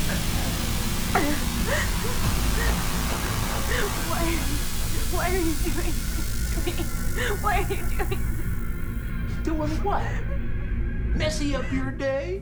Why are you doing this to me? Why are you doing this? Doing what? Messy up your day?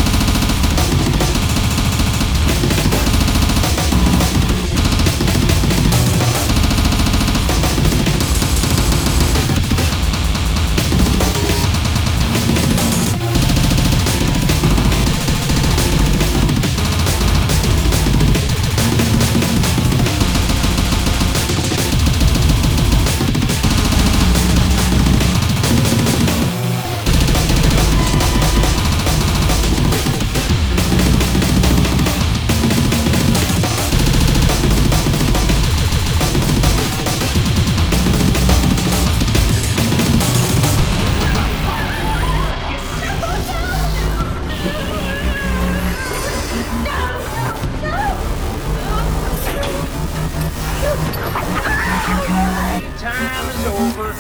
Time is over.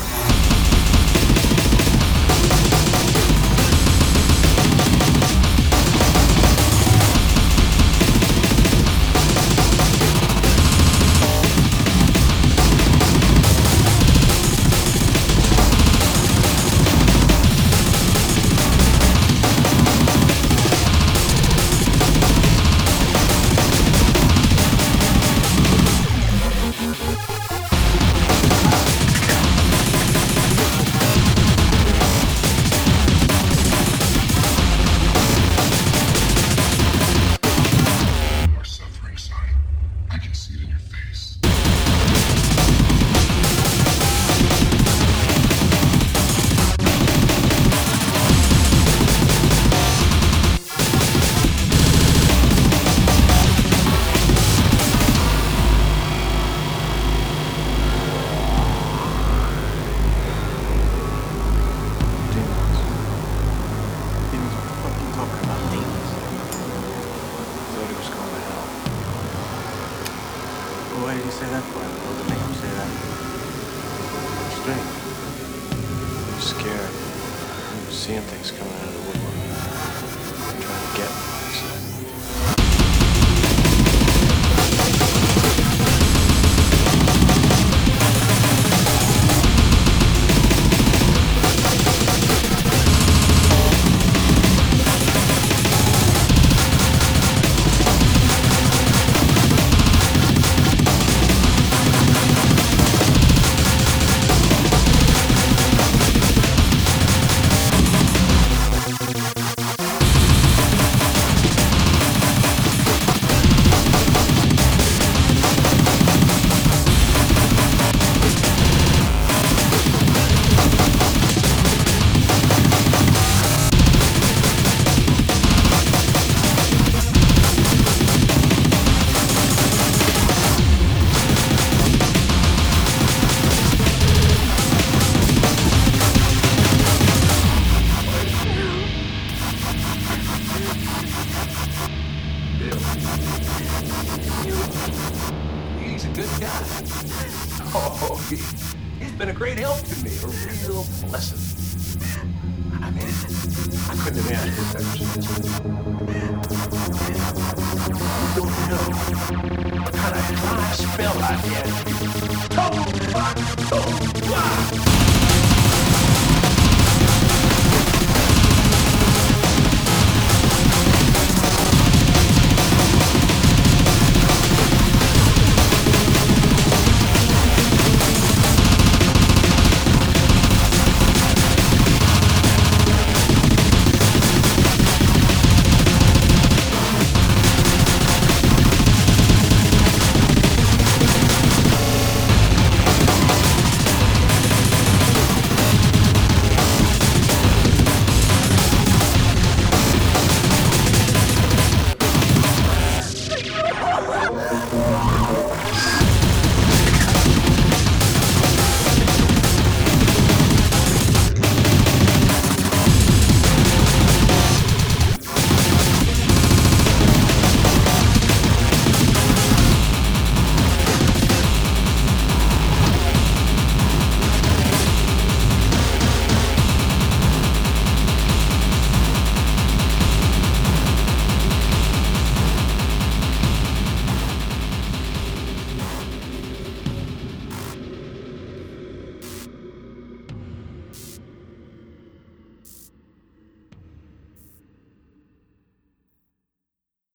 Why did he say that for? What did make him say that? Strange. He was scared. He was seeing things coming out of the woodwork. Trying to get me. He's a good guy. Oh, he's been a great help to me, a real blessing. I mean, I couldn't have asked for better service. You don't know what kind of dry spell I had